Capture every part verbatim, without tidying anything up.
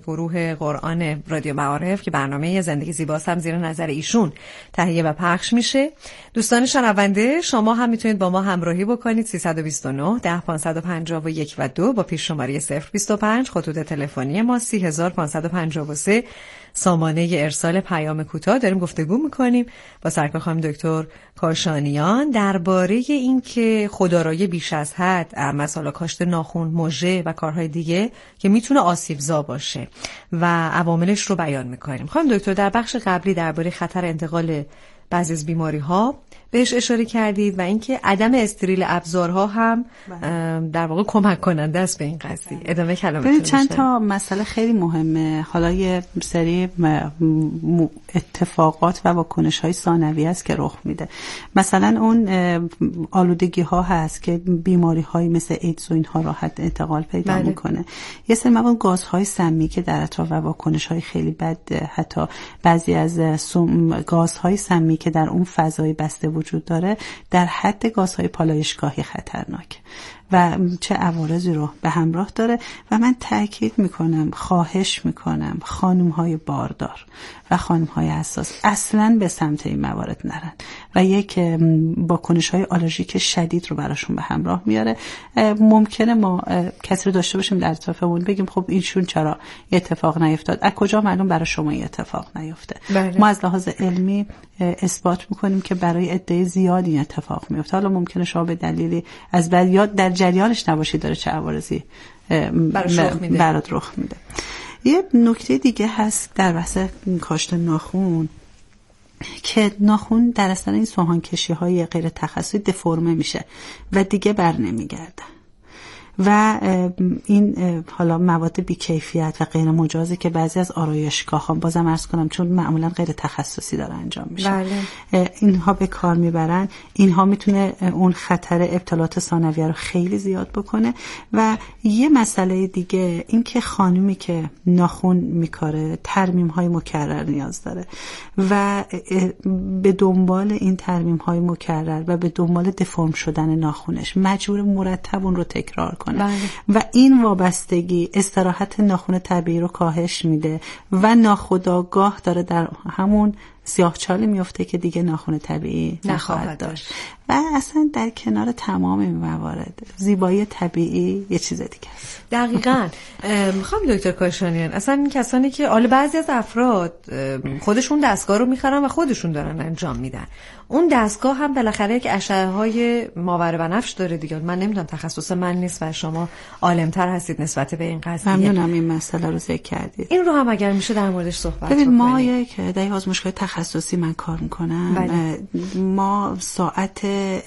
گروه قرآن رادیو معارف که برنامه زندگی زیباست هم زیر نظر ایشون تهیه و پخش میشه. دوستان شنونده شما هم میتونید با ما همراهی بکنید. سیصد و بیست و نه ده پانصد و پنجاه و یک و دو با پیش شماره صفر بیست و پنج، خطوط تلفنی ما سی هزار پانصد و پنجاه و سه، سامانه ارسال پیام کوتاه. داریم گفتگو میکنیم با سرکار خانم دکتر کاشانیان درباره این که خودآرایی بیش از حد، مثلا کاشت ناخن، مژه و کارهای دیگه که میتونه آسیبزا باشه و عواملش رو بیان میکنیم. خانم دکتر در بخش قبلی درباره خطر انتقال بعضی از بیماری‌ها بهش اشاره کردید و اینکه عدم استریل ابزارها هم در واقع کمک کننده است به این قضیه. ادامه کلامتون. چند تا مسئله خیلی مهمه. حالا یه سری اتفاقات و واکنش‌های ثانویه است که رخ میده. مثلا اون آلودگی‌ها هست که بیماری‌های مثل ایدز و اینها راحت انتقال پیدا بله. میکنه. یه سری مواد گازهای سمی که در اطراف و واکنش‌های خیلی بد، حتی بعضی از گازهای سمی که در اون فضای بسته وجود داره در حد گازهای پالایشگاهی خطرناک و چه عوارضی رو به همراه داره. و من تأکید میکنم، خواهش میکنم خانم‌های باردار و خانم‌های حساس اصلاً به سمت این موارد نرن و یک واکنش‌های آلرژیک شدید رو براشون به همراه میاره. ممکنه ما کسی رو داشته باشیم در اطرافمون بگیم خب اینشون چرا یه اتفاق نیفتاد؟ از کجا معلوم برای شما یه اتفاق نیفته؟ بله. ما از لحاظ علمی اثبات میکنیم که برای عده زیادی این اتفاق میفته. حالا ممکنه شما به دلیلی از بعد یاد در جریانش نباشید داره چه عوارضی برات رخ میده. یه نکته دیگه هست در بحث کاشت ناخن که ناخن در اصل این سوهانکشی های غیر تخصصی دفرمه میشه و دیگه بر نمیگرده و این حالا مواد بیکیفیت و غیر مجازی که بعضی از آرایشگاه ها، بازم عرض کنم چون معمولا غیر تخصصی داره انجام میشه، بله. اینها به کار میبرن. اینها میتونه اون خطر ابتلاعات ثانویه رو خیلی زیاد بکنه. و یه مسئله دیگه این که خانومی که ناخن میکاره ترمیم های مکرر نیاز داره و به دنبال این ترمیم های مکرر و به دنبال دفرم شدن ناخنش مجبور مرتب اون رو تکرار کنه. بله. و این وابستگی استراحت ناخن طبیعی رو کاهش میده و ناخودآگاه داره در همون سیاهچالی میفته که دیگه ناخن طبیعی نخواهد داشت. و اصلا در کنار تمام این موارد زیبایی طبیعی یه چیز دیگه است. دقیقاً. میخوام دکتر کاشانیان، اصلا این کسانی که حالا بعضی از افراد خودشون دستگاه رو میخرن و خودشون دارن انجام میدن، اون دستگاه هم بالاخره یک اشعه‌های ماور بنفش داره دیگه. من نمیدونم، تخصص من نیست و شما عالم‌تر هستید نسبت به این قضیه. ممنونم این مسئله رو ذکر کردید. این رو هم اگر میشه در موردش صحبت کنید. ما یک در آزمایشگاه تخصصی من کار میکنم. بله. ما ساعت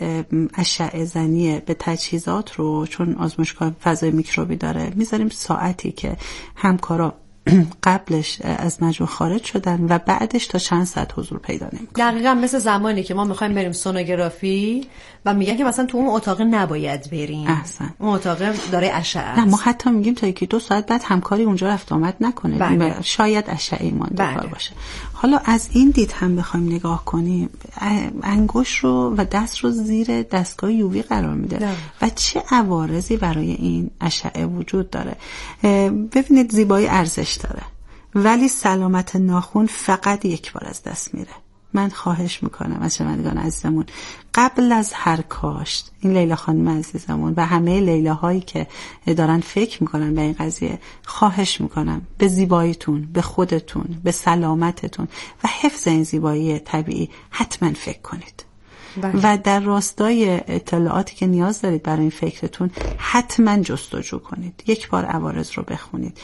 اشعه زنی به تجهیزات رو، چون آزمایشگاه فضای میکروبی داره، میذاریم ساعتی که همکارا قبلش از مجموع خارج شدن و بعدش تا چند ساعت حضور پیدا نمی‌کنن. دقیقاً مثل زمانی که ما می‌خوایم بریم سونوگرافی و میگن که مثلا تو اون اتاق نباید بریم. احسن. اون اتاق داره اشعه است. نه، ما حتی میگیم تا یکی دو ساعت بعد همکاری اونجا رفت آمد نکنه. بله. شاید اشعه مانده بله. باشه. حالا از این دید هم بخوایم نگاه کنیم، انگشت رو و دست رو زیر دستگاه یووی قرار میده ده. و چه عوارضی برای این اشعه وجود داره. ببینید زیبایی ارزش داره ولی سلامت ناخن فقط یک بار از دست میره. من خواهش میکنم از شنوندگان عزیزمون قبل از هر کاشت، این لیلا خانم عزیزمون و همه لیلاهایی که دارن فکر میکنن به این قضیه، خواهش میکنم به زیباییتون، به خودتون، به سلامتتون و حفظ این زیبایی طبیعی حتما فکر کنید. بله. و در راستای اطلاعاتی که نیاز دارید برای این فکرتون حتما جستجو کنید. یک بار عوارض رو بخونید.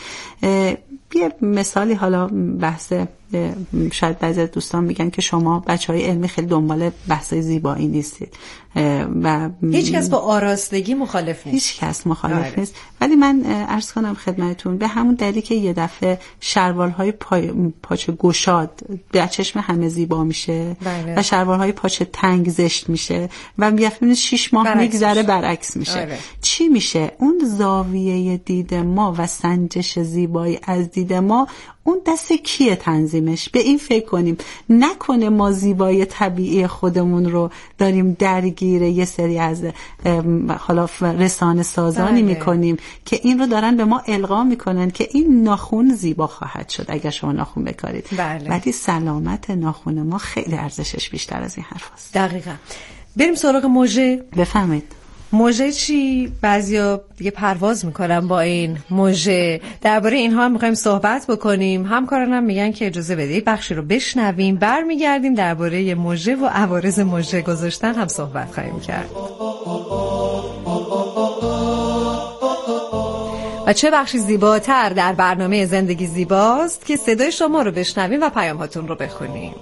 یه مثالی، حالا بحث شاید بعضی از دوستان میگن که شما بچهای علمی خیلی دنبال بحثای زیبایی نیستید و هیچ کس با آراستگی مخالف نیست. هیچ کس مخالف آره. نیست. ولی من عرض کنم خدمتتون به همون دلیلی که یه دفعه شلوارهای پای پاچه گشاد به چشم همه زیبا میشه بله. و شلوارهای پاچه تنگ زشت میشه و میفهمید شش ماه میگذره برعکس میشه. آره. چی میشه؟ اون زاویه دید ما و سنجش زیبایی از دید ما اون دست کیه تنظیمش؟ به این فکر کنیم، نکنه ما زیبایی طبیعی خودمون رو داریم درگیر یه سری از حالا رسانه سازانی بله. میکنیم که این رو دارن به ما القا میکنن که این ناخن زیبا خواهد شد اگر شما ناخن بکارید. بله. ولی سلامت ناخن ما خیلی ارزشش بیشتر از این حرف هست. دقیقاً. بریم سراغ موژه. بفهمید موژه چی؟ بعضیا دیگه پرواز میکنن با این موژه. درباره اینها هم میخوایم صحبت بکنیم. همکاران هم میگن که اجازه بدید بخشی رو بشنویم، برمیگردیم درباره موژه و عوارض موژه گذاشتن هم صحبت خواهیم کرد. و چه بخشی زیباتر در برنامه زندگی زیباست که صدای شما رو بشنویم و پیام هاتون رو بخونیم.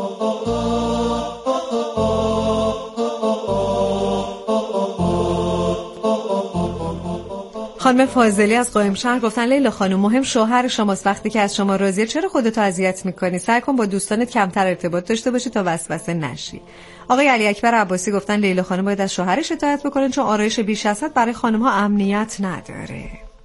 خانم فاضلی از قائمشهر گفتن لیلا خانم مهم شوهر شماست، وقتی که از شما راضیه چرا خودتو اذیت میکنی؟ سعی کن با دوستانت کمتر ارتباط داشته باشی تا وسوسه نشی. آقای علی اکبر عباسی گفتن لیلا خانم باید از شوهرش اطاعت بکنه چون آرایش بیش از حد برای خانم ها امنیت نداره.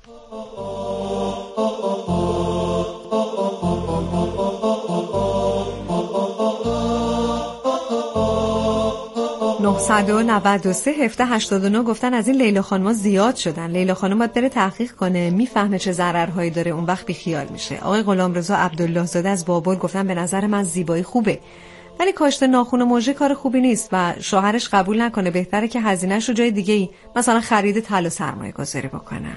نه نه سه هفت هشت نه گفتن از این لیلا خانم‌ها زیاد شدن. لیلا خانم باید بره تحقیق کنه، میفهمه چه ضررهایی داره، اون وقت بیخیال میشه. آقای غلامرضا عبدالله زاده از بابل گفتن به نظر من زیبایی خوبه ولی کاشت ناخن و موژه کار خوبی نیست و شوهرش قبول نکنه، بهتره که هزینه‌اش رو جای دیگه‌ای مثلا خرید طلا سرمایه گذاری بکنه.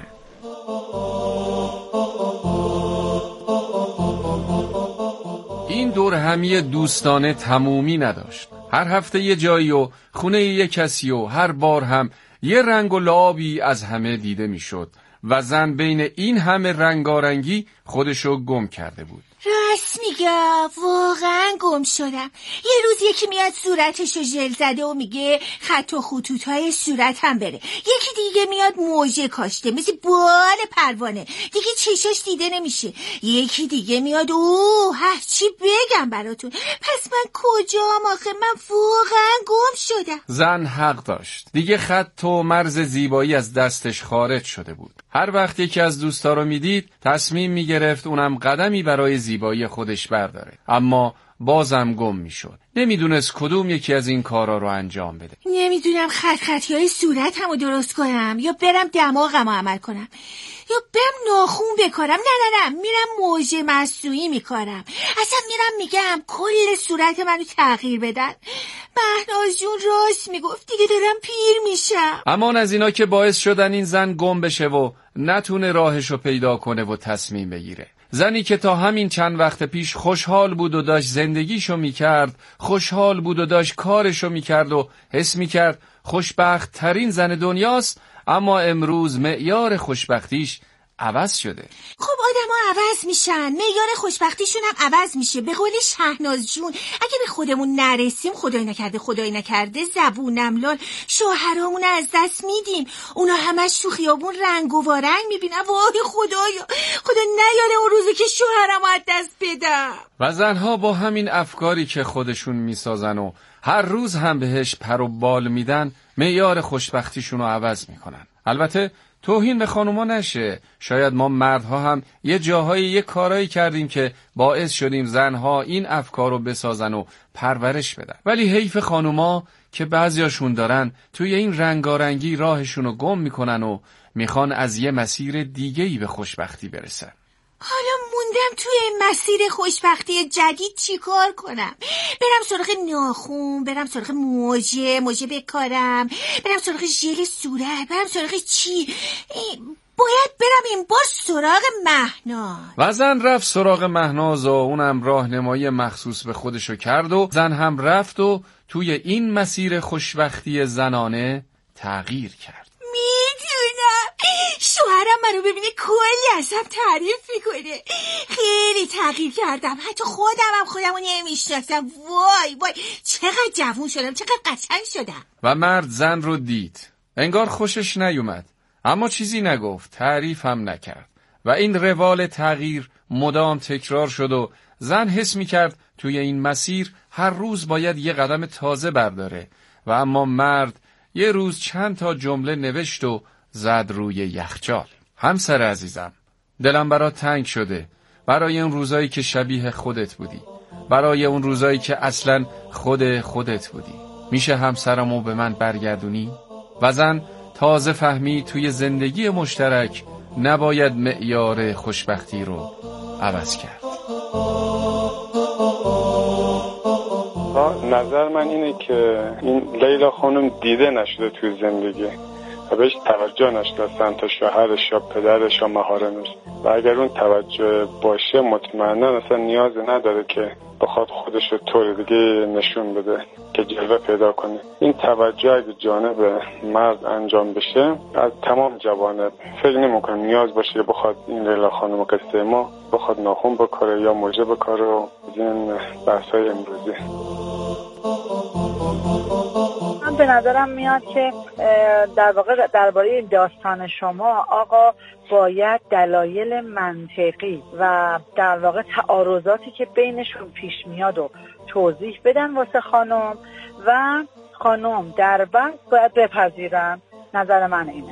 این دور همی دوستانه تمومی نداشت. هر هفته یه جایی و خونه یه کسی و هر بار هم یه رنگ و لعابی از همه دیده میشد و زن بین این همه رنگارنگی خودشو گم کرده بود. راست میگه، واقعا گم شدم. یه روز یکی میاد صورتشو ژل زده و میگه خط و خطوطهای صورت هم بره. یکی دیگه میاد موژه کاشته مثل بال پروانه، دیگه چشاش دیده نمیشه. یکی دیگه میاد اوه هرچی بگم براتون. پس من کجام آخه؟ من واقعا گم شدم. زن حق داشت. دیگه خط و مرز زیبایی از دستش خارج شده بود. هر وقت یکی از دوستا رو میدید تصمیم میگرفت اونم قدمی برای زیبایی خودش برداره، اما بازم گم میشد. نمیدونست کدوم یکی از این کارا رو انجام بده. نمیدونم خط خطیای صورتمو درست کنم یا برم دماغمو عمل کنم یا برم ناخون بکارم. نه نه نه میرم موژه مصنوعی میکارم. اصلا میرم میگم کل صورت منو تغییر بدن. مهناز جون راست میگفت، دیگه دارم پیر میشم. امان از اینا که باعث شدن این زن گم بشه و نتونه راهشو پیدا کنه و تصمیم بگیره. زنی که تا همین چند وقت پیش خوشحال بود و داشت زندگیشو میکرد، خوشحال بود و داشت کارشو میکرد و حس میکرد خوشبخت ترین زن دنیاست، اما امروز معیار خوشبختیش عوض شده. خب آدم ها عوض میشن، معیار خوشبختیشون هم عوض میشه. به قول شهناز جون اگه به خودمون نرسیم، خدای نکرده خدای نکرده زبونم لال، شوهرامون از دست میدیم. اونا همش تو خیابون رنگ و وارنگ میبینن. وای خدایا، خدا نیاره اون روزی که شوهرامو از دست بدم. و زنها با همین افکاری که خودشون میسازن و هر روز هم بهش پر و بال میدن، معیار خوشبختیشون رو عوض میکنن. البته توهین به خانوما نشه، شاید ما مردها هم یه جاهایی یه کارایی کردیم که باعث شدیم زنها این افکار رو بسازن و پرورش بدن، ولی حیف خانوما که بعضیاشون دارن توی این رنگارنگی راهشون رو گم میکنن و میخوان از یه مسیر دیگه‌ای به خوشبختی برسن. حالا موندم توی این مسیر خوشبختی جدید چی کار کنم؟ برم سراغ ناخون، برم سراغ موژه موژه بکارم، برم سراغ ژل صورت، برم سراغ چی؟ باید برم این بار سراغ مهناز. و زن رفت سراغ مهناز و اونم راهنمایی مخصوص به خودشو کرد و زن هم رفت و توی این مسیر خوشبختی زنانه تغییر کرد. میدونم شوهرم منو ببینه کلی ازم تعریف میکنه. خیلی تغییر کردم، حتی خودم هم خودمو نمیشناسم. وای وای چقدر جوون شدم، چقدر قشنگ شدم. و مرد زن رو دید، انگار خوشش نیومد، اما چیزی نگفت، تعریف هم نکرد و این روال تغییر مدام تکرار شد و زن حس میکرد توی این مسیر هر روز باید یه قدم تازه برداره و اما مرد یه روز چند تا جمله نوشت و زد روی یخچال. همسر عزیزم، دلم برات تنگ شده، برای اون روزایی که شبیه خودت بودی، برای اون روزایی که اصلا خود خودت بودی. میشه همسرمو به من برگردونی؟ و زن تازه فهمی توی زندگی مشترک نباید معیار خوشبختی رو عوض کرد. نظر من اینه که این لیلا خانم دیده نشده توی زندگی و بهش توجه نشده از تا شوهرش یا پدرش یا محارمش، و اگر اون توجه باشه مطمئنا اصلا نیازی نداره که بخواد خودش رو طور دیگه نشون بده که جلوه پیدا کنه. این توجه اگه جانب مرد انجام بشه از تمام جوانب فکر نمی‌کنم نیاز باشه که بخواد این لیلا خانم قصه ما بخواد ناخن بکاره یا موجه بکاره و این بحث‌های امروزی. من به نظرم میاد که در واقع درباره داستان شما آقا باید دلایل منطقی و در واقع تعارضاتی که بینشون پیش میاد و توضیح بدن واسه خانم و خانم در بعد باید بپذیرن. نظر من اینه.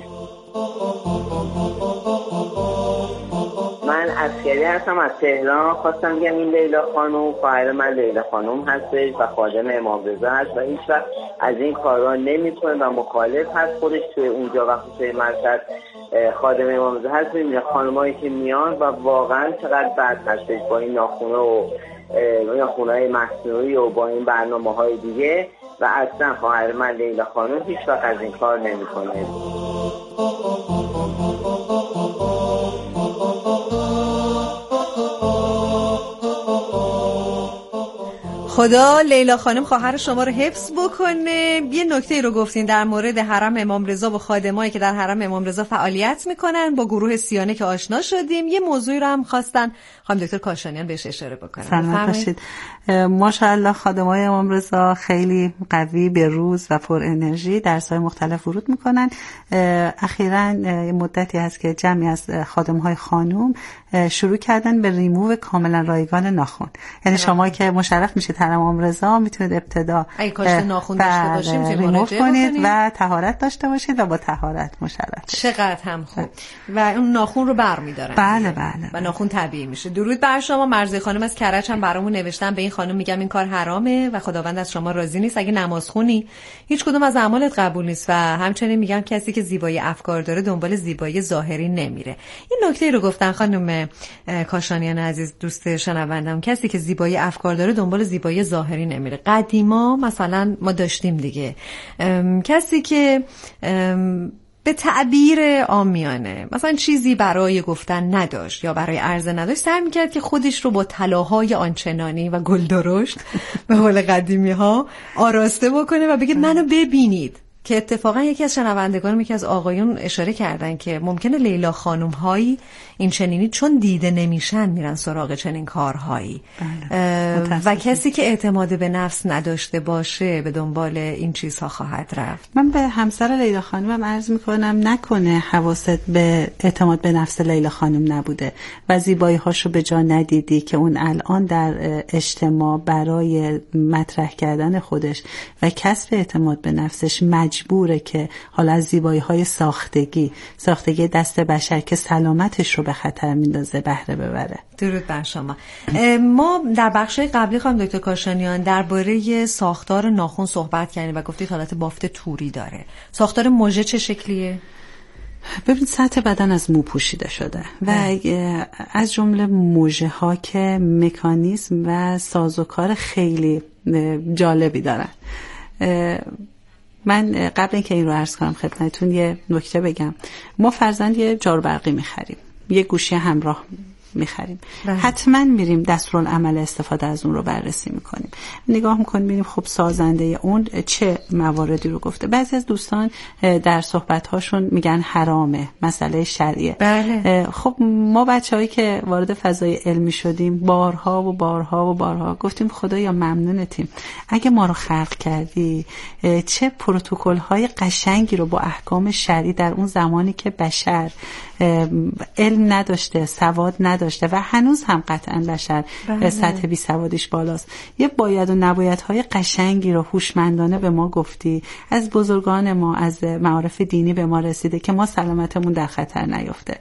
من عسکری هستم از تهران. خواستم بگم این لیلا خانم خواهر من لیلا خانم هستش و خادم امام رضا هست و هیچ وقت از این کارا نمی‌کنه و مخالف هست. خودش توی اونجا وقتی توی مرکز خادم امام رضا هست می‌بینه خانمایی که میان و واقعا چقدر بد هستش با این ناخونه و ناخونه‌های مصنوعی و با این برنامه‌های دیگه و اصلا خواهر من لیلا خانم هیچ وقت از این کار نمی‌کنه. خدا لیلا خانم خواهر شما رو حفظ بکنه. یه نکته رو گفتین در مورد حرم امام رضا و خادمایی که در حرم امام رضا فعالیت میکنن. با گروه سیانه که آشنا شدیم، یه موضوعی رو هم خواستن خانم دکتر کاشانیان بهش اشاره بکنن. سلام باشید. ماشاءالله خادمای امام رضا خیلی قوی، به روز و پر انرژی درس‌های مختلف ورود میکنن. اخیراً مدتی هست که جمعی از خادم‌های خانم شروع کردن به ریموو کاملا رایگان ناخن. یعنی شما که مشرف میشید حرم امام رضا میتونید ابتدا اگه کاشته ناخن داشته باشیم ریموو کنید و طهارت داشته باشید و با طهارت مشرف. چقدر هم خوب. و اون ناخن رو برمی‌دارن. بله بله. و ناخن طبیعی میشه. درود بر شما. مرزی خانم از کرج هم برامون نوشتن. به این خانم میگم این کار حرامه و خداوند از شما راضی نیست. اگه نماز خونی هیچ کدوم از اعمالت قبول نیست. و همچنین میگم کسی که زیبایی افکار داره دنبال زیبایی ظاهری نمیره. این نکته رو گفتن خانم کاشانیان عزیز، دوست شنوندم، کسی که زیبایی افکار داره دنبال زیبایی ظاهری نمیره. قدیما مثلا ما داشتیم دیگه کسی که به تعبیر عامیانه مثلا چیزی برای گفتن نداشت یا برای عرضه نداشت، سعی میکرد که خودش رو با طلاهای آنچنانی و گلدرشت به قول قدیمی ها آراسته بکنه و بگه منو ببینید. که اتفاقا یکی از شنوندگانم یکی از آقایون اشاره کردن که ممکنه لیلا خانم هایی این چنینی چون دیده نمیشن میرن سراغ چنین کارهایی. بله. و کسی که اعتماد به نفس نداشته باشه به دنبال این چیزها خواهد رفت. من به همسر لیلا خانمم عرض میکنم نکنه حواست به اعتماد به نفس لیلا خانم نبوده و زیبایی هاشو به جا ندیدی که اون الان در اجتماع برای مطرح کردن خودش و کسب اعتماد به نفسش مجبوره که حالا از زیبایی های ساختگی ساختگی دست بشر که سلامتش رو به خطر میندازه بهره ببره. درود بر شما. ما در بخش قبلی خانم دکتر کاشانیان درباره ساختار ناخن صحبت کردیم و گفتید حالت بافت توری داره. ساختار مژه چه شکلیه؟ ببینید سطح بدن از مو پوشیده شده و از جمله مژه ها که مکانیزم و سازوکار خیلی جالبی دارن. من قبل اینکه این رو عرض کنم خدمتتون یه نکته بگم. ما فرضاً یه جارو برقی می‌خریم، یه گوشی همراه می‌خریم، حتما میریم دستورالعمل استفاده از اون رو بررسی می‌کنیم، نگاه می‌کنیم ببینیم خب سازنده اون چه مواردی رو گفته. بعضی از دوستان در صحبت‌هاشون میگن حرامه، مسئله شرعیه. بله. خب ما بچه‌هایی که وارد فضای علمی شدیم بارها و بارها و بارها گفتیم خدایا ممنونتیم، اگه ما رو خلق کردی چه پروتکل‌های قشنگی رو با احکام شرعی در اون زمانی که بشر علم نداشته، سواد نداشته داشته و هنوز هم قطعا بشر بله. سطح بیسوادیش بالاست. یه باید و نبایدهای قشنگی رو هوشمندانه به ما گفتی، از بزرگان ما، از معارف دینی به ما رسیده که ما سلامتمون در خطر نیفته.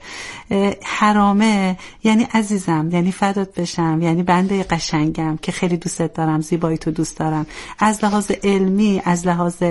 حرامه یعنی عزیزم، یعنی فدات بشم، یعنی بنده قشنگم که خیلی دوستت دارم، زیبایی تو دوست دارم. از لحاظ علمی، از لحاظ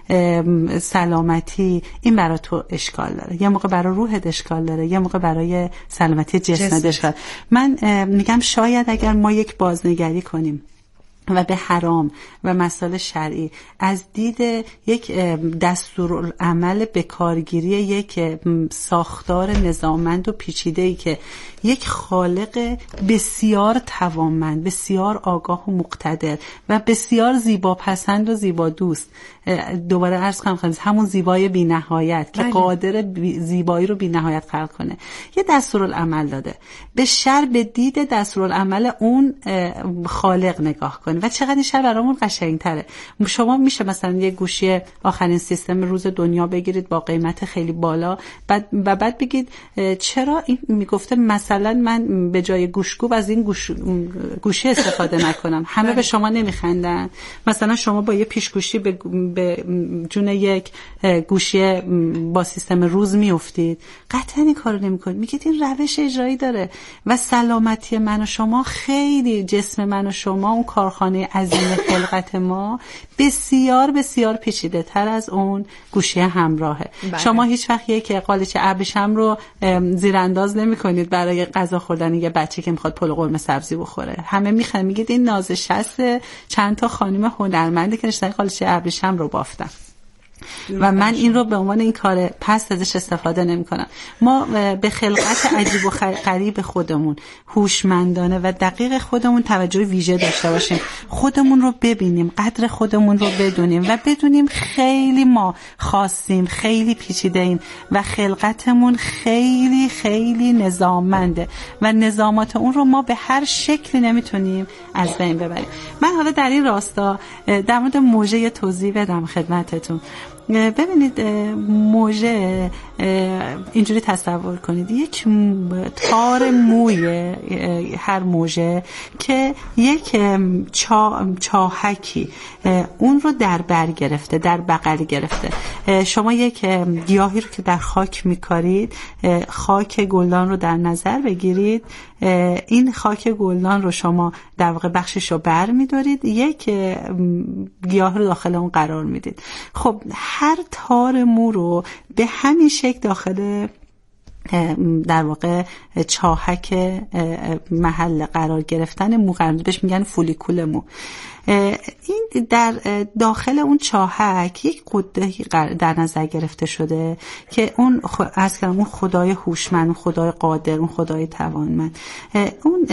سلامتی این برای تو اشکال داره، یه موقع برای روحت اشکال داره، یه موقع برای سلامتی جسمت اشکال. من میگم شاید اگر ما یک بازنگری کنیم و به حرام و مسائل شرعی از دید یک دستورالعمل به کارگیری یک ساختار نظاممند و پیچیده‌ای که یک خالق بسیار توانمند، بسیار آگاه و مقتدر و بسیار زیباپسند و زیبا دوست، دوباره عرض کنم همون زیبای بی نهایت که قادر زیبایی رو بی نهایت خلق کنه، یه دستورالعمل داده. به شر به دید دستورالعمل اون خالق نگاه کنه و چقدر این شر برامون قشنگ‌تره. شما میشه مثلا یه گوشی آخرین سیستم روز دنیا بگیرید با قیمت خیلی بالا بعد و بعد بگید چرا این میگفته مثلا من به جای گوشگوب از این گوش گوشی استفاده نکنم. همه به شما نمیخندن. مثلا شما با یه پیشگوشی به به جون یک گوشی با سیستم روز میافتید، قطعا این کارو نمیکنید. میگید این روش اجرایی داره و سلامتی من و شما خیلی، جسم من و شما، اون کارخانه عظیم خلقت ما بسیار بسیار پیچیده تر از اون گوشی همراهه. بله. شما هیچ وقت یک قالچ ابریشم رو زیرانداز نمی‌کنید برای غذا خوردن یه بچه که میخواد پلو قرمه سبزی بخوره. همه میخوان، میگید این نازشست چند تا خانم هنرمنده که نشستن قالچ ابریشم رو بافتن و من این رو به عنوان این کار پس ازش استفاده نمی کنم. ما به خلقت عجیب و غریب خودمون هوشمندانه و دقیق خودمون توجه ویژه داشته باشیم، خودمون رو ببینیم، قدر خودمون رو بدونیم و بدونیم خیلی ما خاصیم، خیلی پیچیده ایم و خلقتمون خیلی خیلی نظاممنده و نظامات اون رو ما به هر شکلی نمیتونیم از بین ببریم. من حالا در این راستا در مورد موجه توضیح بدم خدمتتون. ببینید موجه اینجوری تصور کنید، یک تار موی هر موجه که یک چا، چاهکی اون رو در بر گرفته، در بغل گرفته. شما یک گیاهی رو که در خاک میکارید، خاک گلدان رو در نظر بگیرید، این خاک گلدان رو شما در واقع بخشش رو بر میدارید، یک گیاه رو داخل اون قرار میدید. خب هر تار مو رو به همین شکل داخل در واقع چاهک محل قرار گرفتن مو قرار بهش میگن فولیکول مو. این در داخل اون چاهک یک قده در نظر گرفته شده که اون از کلام اون خدای هوشمند، اون خدای قادر، اون خدای توانمند، اون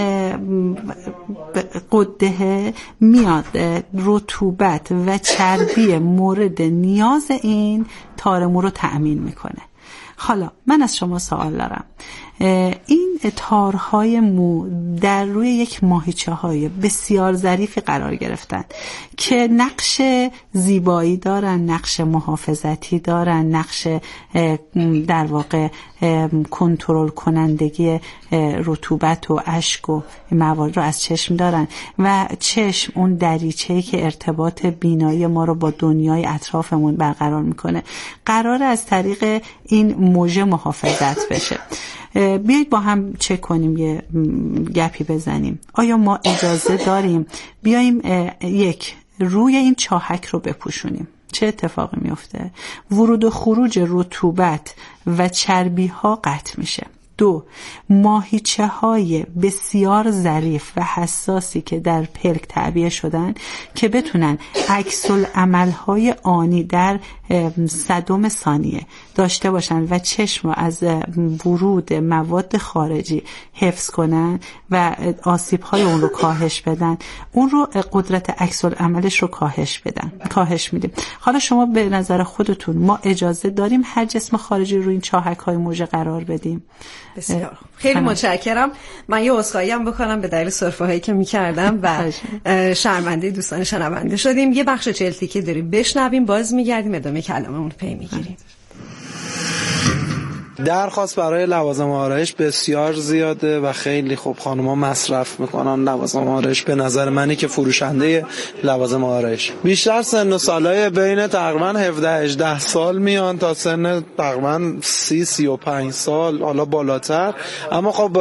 قده میاد رطوبت و چربی مورد نیاز این تار مو رو تأمین میکنه. حالا من از شما سوال دارم، این تارهای مو در روی یک ماهیچه های بسیار ظریفی قرار گرفتن که نقش زیبایی دارن، نقش محافظتی دارن، نقش در واقع کنترل کنندگی رطوبت و اشک و موارد رو از چشم دارن و چشم اون دریچه‌ای که ارتباط بینایی ما رو با دنیای اطرافمون برقرار میکنه قراره از طریق این موجه محافظت بشه. بیایید با هم چک کنیم، یه گپی بزنیم. آیا ما اجازه داریم بیاییم یک روی این چاهک رو بپوشونیم؟ چه اتفاقی میفته؟ ورود و خروج رطوبت و چربی ها قطع میشه. دو، ماهیچه های بسیار ظریف و حساسی که در پلک تعبیه شدن که بتونن عکس العمل های آنی در صدم ثانیه داشته باشن و چشم رو از ورود مواد خارجی حفظ کنن و آسیب های اون رو کاهش بدن، اون رو قدرت عکس العملش رو کاهش بدن کاهش میدیم. حالا شما به نظر خودتون ما اجازه داریم هر جسم خارجی رو این چاهک های موجه قرار بدیم؟ بسیار خیلی متشکرم. من یه عذرخواهی هم بکنم به دلیل سرفه هایی که می‌کردم و شرمنده دوستان شنونده شدیم. یه بخش چلتی که داریم بشنویم، باز میگردیم ادامه کلاممون پی میگیریم. درخواست برای لوازم آرایش بسیار زیاده و خیلی خوب خانوما مصرف میکنن لوازم آرایش. به نظر منی که فروشنده لوازم آرایش بیشتر سن و سالای بین تقریبا هفده هجده سال میان تا سن تقریبا سی سی و پنج سال حالا بالاتر. اما خب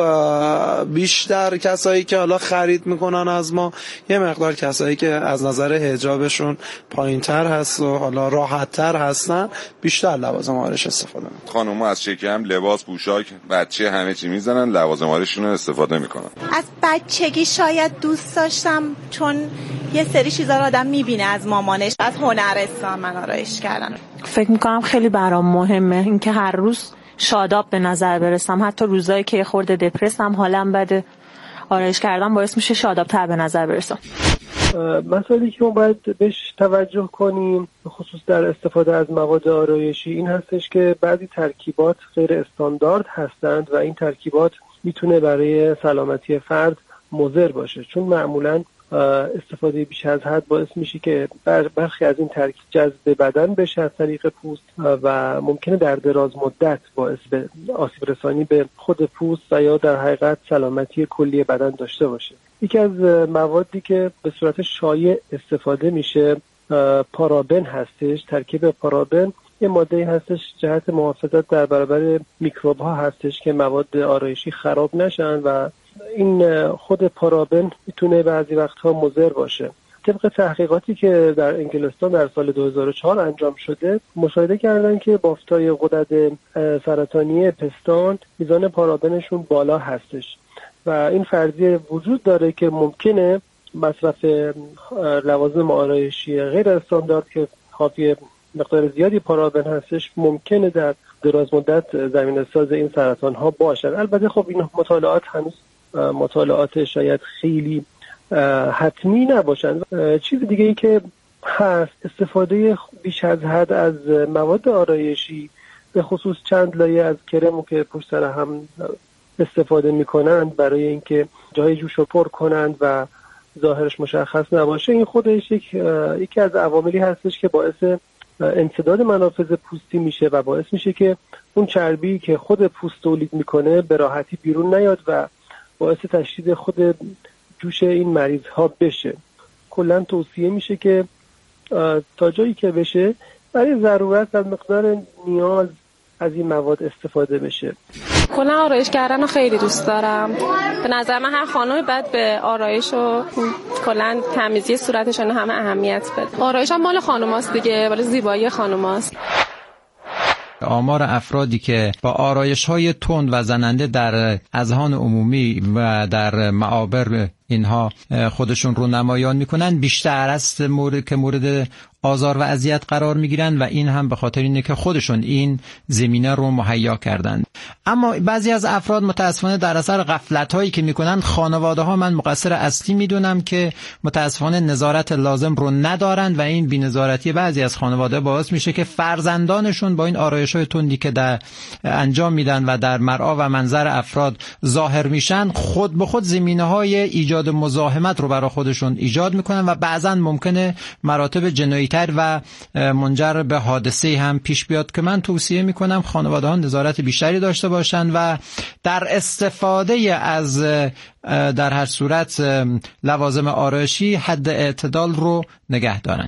بیشتر کسایی که حالا خرید میکنن از ما یه مقدار کسایی که از نظر حجابشون پایینتر هست و حالا راحتتر هستن بیشتر لوازم آرایش استفاده میکنن. خانوما از شکم، لباس، پوشاک، بچه همه چی میزنن، لوازم آرایششون رو استفاده میکنن. از بچگی شاید دوست داشتم چون یه سری چیزا رو آدم میبینه از مامانش. از هنرستان من آرایش کردن. فکر میکنم خیلی برام مهمه اینکه هر روز شاداب به نظر برسم، حتی روزایی که خورده دپرسم حالم بده آرایش کردن باعث میشه شاداب‌تر به نظر برسم. مسئله که ما باید بهش توجه کنیم خصوص در استفاده از مواد آرایشی این هستش که بعضی ترکیبات غیر استاندارد هستند و این ترکیبات میتونه برای سلامتی فرد مضر باشه، چون معمولاً استفاده بیش از حد باعث میشه که برخی از این ترکیب جذب بدن بشه از طریق پوست و ممکنه در دراز مدت باعث به آسیب رسانی به خود پوست و یا در حقیقت سلامتی کلی بدن داشته باشه. یکی از موادی که به صورت شایع استفاده میشه پارابن هستش. ترکیب پارابن یه ماده هستش جهت محافظت در برابر میکروب ها هستش که مواد آرایشی خراب نشن و این خود پارابن میتونه بعضی وقتها مضر باشه. طبق تحقیقاتی که در انگلستان در سال دو هزار و چهار انجام شده مشاهده کردن که بافتای غدد سرطانی پستان میزان پارابنشون بالا هستش و این فرضیه وجود داره که ممکنه مصرف لوازم آرایشی غیر استاندارد که حاوی مقدار زیادی پارابن هستش ممکنه در دراز مدت زمینه‌ساز این سرطان ها باشن. البته خب این مطالعات هنوز مطالعات شاید خیلی حتمی نباشن. چیز دیگه ای که هست استفاده بیش از حد از مواد آرایشی به خصوص چند لایه از کرمو که پشت سر هم استفاده میکنند برای اینکه جای جوش رو پر کنند و ظاهرش مشخص نباشه، این خودش یک یکی از عواملی هستش که باعث انسداد منافذ پوستی میشه و باعث میشه که اون چربی که خود پوست تولید میکنه به راحتی بیرون نیاد و باعث تشدید خود جوش این مریض ها بشه. کلا توصیه میشه که تا جایی که بشه برای ضرورت از مقدار نیاز از این مواد استفاده بشه. کلا آرایش کردن رو خیلی دوست دارم. به نظر من هر خانومی باید به آرایش و کلا تمیزی صورتشون همه اهمیت بده. آرایش هم مال خانوماست دیگه، ولی زیبایی خانوماست. آمار افرادی که با آرایش‌های تند و زننده در اذهان عمومی و در معابر اینها خودشون رو نمایان میکنن بیشتر است مورد که مورد آزار و اذیت قرار میگیرن و این هم به خاطر اینه که خودشون این زمینه رو مهیا کردن. اما بعضی از افراد متاسفانه در اثر غفلت هایی که میکنن خانواده ها من مقصر اصلی میدونم که متاسفانه نظارت لازم رو ندارن و این بی‌نظارتی بعضی از خانواده باعث میشه که فرزندانشون با این آرایش های تندی که در انجام میدن و در مرآ و منظر افراد ظاهر میشن خود به خود زمینه های ایجاد مزاحمت رو برای خودشون ایجاد میکنن و بعضا ممکنه مراتب جنایی‌تر و منجر به حادثه هم پیش بیاد که من توصیه میکنم خانواده ها نظارت بیشتری داشته باشن و در استفاده از در هر صورت لوازم آرایشی حد اعتدال رو نگه دارن.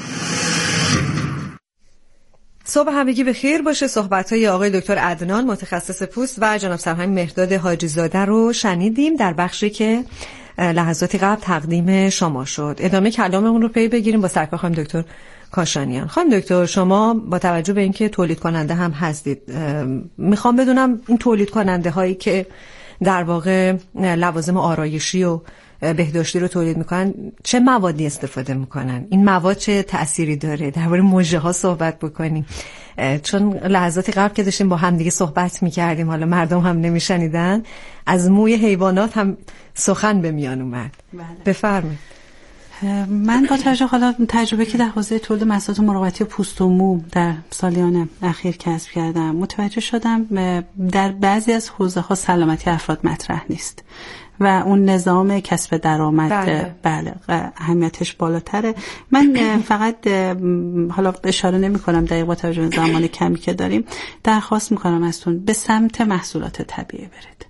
صبح همگی به خیر باشه. صحبت‌های آقای دکتر عدنان متخصص پوست و جناب سرهنگ مهرداد حاجی زاده رو شنیدیم در بخشی که لحظاتی قبل تقدیم شما شد. ادامه کلاممون رو پی بگیریم با سرکار خانم دکتر کاشانیان. خانم دکتر شما با توجه به اینکه تولید کننده هم هستید میخوام بدونم این تولید کننده هایی که در واقع لوازم آرایشی و بهداشتی رو تولید میکنن چه موادی استفاده میکنن؟ این مواد چه تأثیری داره؟ درباره مژه ها صحبت بکنیم چون لحظاتی قبل که داشتیم با هم دیگه صحبت میکردیم حالا مردم هم نمیشنیدن از موی حیوانات هم سخن به میان اومد. بله. بفرمایید. من با توجه حالا تجربه که در حوزه تولید محصولات مراقبتی پوست و مو در سالیان اخیر کسب کردم، متوجه شدم در بعضی از حوزه ها سلامتی افراد مطرح نیست و اون نظام کسب درآمد بله, بله اهمیتش بالاتره. من فقط حالا اشاره نمی کنم دقیق با توجه به زمان کمی که داریم، درخواست میکنم ازتون به سمت محصولات طبیعی برید.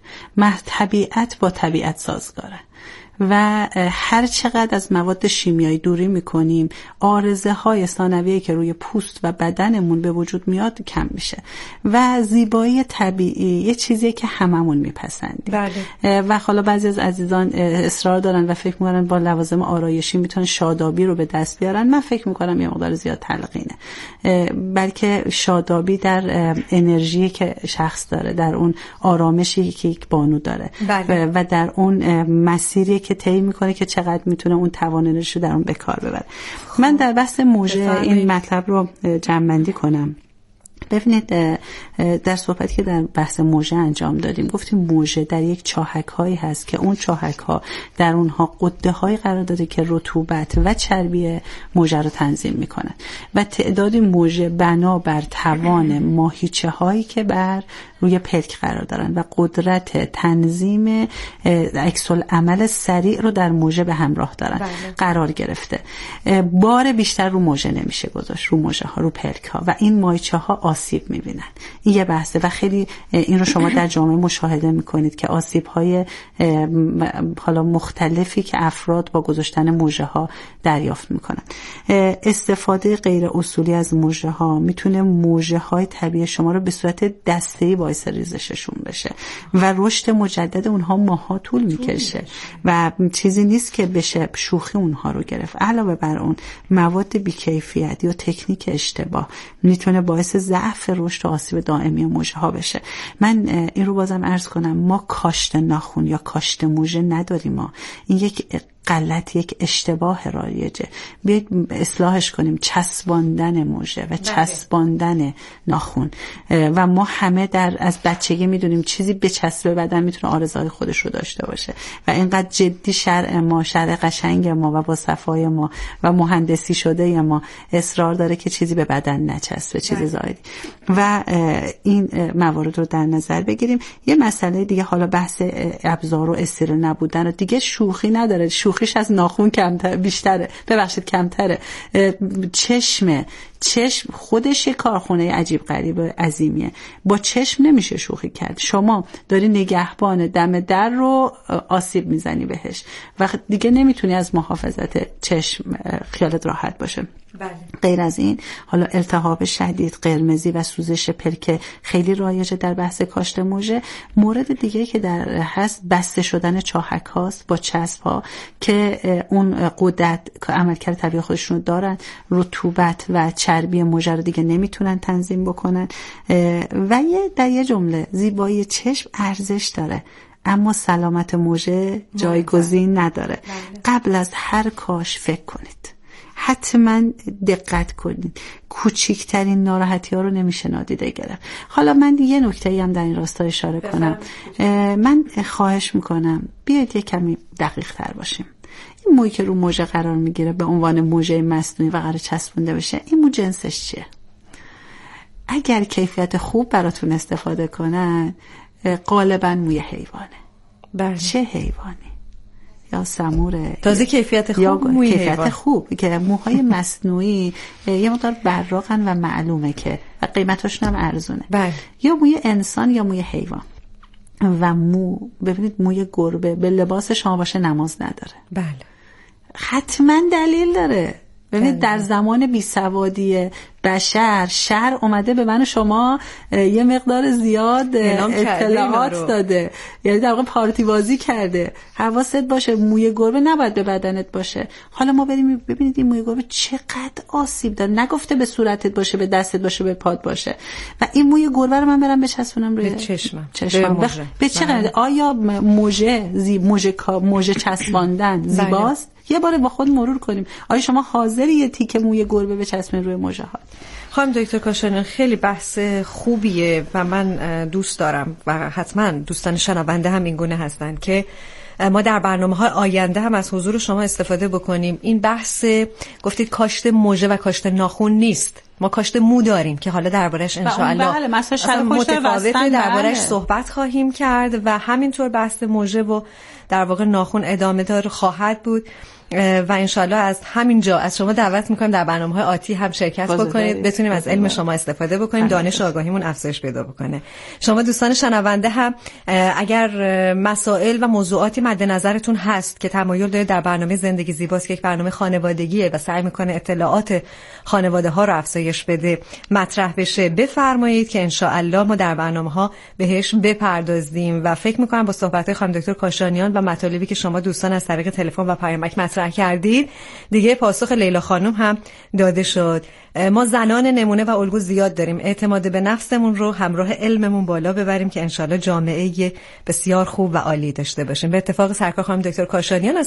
طبیعت با طبیعت سازگاره و هر چقدر از مواد شیمیایی دوری میکنیم عارضه های ثانویه‌ای که روی پوست و بدنمون به وجود میاد کم میشه و زیبایی طبیعی یه چیزیه که هممون میپسندیم. بله. و حالا بعضی از عزیزان اصرار دارن و فکر میکنن با لوازم آرایشی میتونن شادابی رو به دست بیارن. من فکر میکنم یه مقدار زیاد تلقینه، بلکه شادابی در انرژی که شخص داره، در اون آرامشی که یک بانو داره. بله. و در اون مسیری که طی میکنه که چقدر میتونه اون تواناییش رو در اون به کار ببره. من در بحث موژه این مطلب رو جمع‌بندی کنم. ببینید در صحبتی که در بحث موژه انجام دادیم گفتیم موژه در یک چاهک هایی هست که اون چاهک ها در اونها قده هایی قرار داده که رطوبت و چربی موژه رو تنظیم میکنن و تعداد موژه بنا بر توان ماهیچه هایی که بر روی پلک قرار دارن و قدرت تنظیم عکس العمل سریع رو در موژه به همراه دارن. بله. قرار گرفته. بار بیشتر رو موژه نمیشه گذاشت، رو موژه ها، رو پلک ها و این ماهیچه ها آسیب میبینن. این یه بحثه و خیلی این رو شما در جامعه مشاهده میکنید که آسیب های حالا مختلفی که افراد با گذاشتن موژه ها دریافت میکنن. استفاده غیر اصولی از موژه ها میتونه موژه های طبیعی شما رو به صورت دسته‌ای باعث ریزششون بشه و رشد مجدد اونها ماها طول میکشه و چیزی نیست که بشه شوخی اونها رو گرفت. علاوه بر اون مواد بی‌کیفیت یا تکنیک اشتباه میتونه باعث ضعف رشد و آسیب دائمی موژه ها بشه. من این رو بازم عرض کنم، ما کاشت ناخن یا کاشت موژه نداریم. ما این یک غلط، یک اشتباه رایجه. بیاید اصلاحش کنیم. چسباندن موژه و چسباندن ناخن و ما همه در از بچگی میدونیم چیزی بچسبه بدن میتونه آرزهای خودش رو داشته باشه و اینقدر جدی شرع ما، شرع قشنگ ما و با صفای ما و مهندسی شده ما اصرار داره که چیزی به بدن نچسبه، چیزی زایدی و این موارد رو در نظر بگیریم. یه مسئله دیگه، حالا بحث ابزار و استیل نبودن و دیگه شوخی نداره. شوخیش از ناخن کمتر بیشتره، ببخشید کمتره. چشم چشم خودش یک کارخونه عجیب غریب عظیمیه. با چشم نمیشه شوخی کرد. شما داری نگهبان دم در رو آسیب میزنی بهش و دیگه نمیتونی از محافظت چشم خیالت راحت باشه. بله. غیر از این حالا التهاب شدید، قرمزی و سوزش پلک خیلی رایجه در بحث کاشت موژه. مورد دیگه که در هست بسته شدن چاهک هاست با چسب ها که اون قدرت که عملکرد طبیعی خودشون دارن، رطوبت و چربی موژه رو دیگه نمیتونن تنظیم بکنن و یه در یه جمله زیبایی چشم ارزش داره اما سلامت موژه جایگزین نداره. قبل از هر کاش فکر کنید، حتما دقت کنید. کوچکترین ناراحتی ها رو نمیشه نادیده گرفت. حالا من یه نکته هم در این راستا اشاره کنم. من خواهش میکنم بیاید یه کمی دقیق تر باشیم. این مویی که رو موژه قرار میگیره به عنوان موژه مصنوعی و قرار چسبونده بشه، این مو جنسش چیه؟ اگر کیفیت خوب براتون استفاده کنن غالبا موی حیوانه. بله. چه حیوانی؟ یا سموره، تازه کیفیت خوب، یا موی کیفیت حیوان. خوب که موهای مصنوعی یه مقدار براقن و معلومه که و قیمتاشون هم ارزونه. بله. یا موی انسان یا موی حیوان. و مو ببینید موی گربه به لباس شما باشه نماز نداره. بله. حتما دلیل داره. ببینید در زمان بیسوادی بشر شر اومده به من و شما یه مقدار زیاد اطلاعات داده، یعنی در واقع پارتی بازی کرده. حواست باشه موی گربه نباید به بدنت باشه. حالا ما بریم ببینید این موی گربه چقدر آسیب داره. نگفته به صورتت باشه، به دستت باشه، به پات باشه. و این موی گربه رو من برم بچسبونم روی چشمم، چشمم به, به چه؟ آیا موژه زی موژه موژه چسباندن زیباست؟ یه بار با خود مرور کنیم. آیا شما حاضری یه تیکه موی گربه بچسبین روی موژه ها؟ خانم دکتر کاشانی، خیلی بحث خوبیه و من دوست دارم و حتما دوستان شنونده هم این گونه هستن که ما در برنامه‌های آینده هم از حضور شما استفاده بکنیم. این بحث گفتید کاشت موژه و کاشت ناخن نیست، ما کاشت مو داریم که حالا دربارش ان شاء الله بله مثلا متفاوت دربارش صحبت خواهیم کرد و همینطور بحث موژه و در واقع ناخن ادامه دار خواهد بود و انشالله از همینجا از شما دعوت میکنیم در برنامه‌های آتی هم شرکت بکنید، بتونیم از علم شما استفاده بکنیم، دانش و آگاهیمون افزایش پیدا بکنه. شما دوستان شنونده هم اگر مسائل و موضوعاتی مد نظرتون هست که تمایل داره در برنامه زندگی زیباست که یک برنامه خانوادگیه و سعی میکنه اطلاعات خانواده ها رو افزایش بده مطرح بشه، بفرمایید که انشالله ما در برنامه‌ها بهش بپردازیم و فکر میکنم با صحبت خانم دکتر کاشانیان و مطالبی که شما دوستان از طریق تلفن و پیامک مطرح کردید دیگه پاسخ لیلا خانم هم داده شد. ما زنان نمونه و الگو زیاد داریم، اعتماد به نفسمون رو همراه علممون بالا ببریم که انشالله جامعه بسیار خوب و عالی داشته باشیم. به اتفاق سرکار خانم دکتر کاشانیان از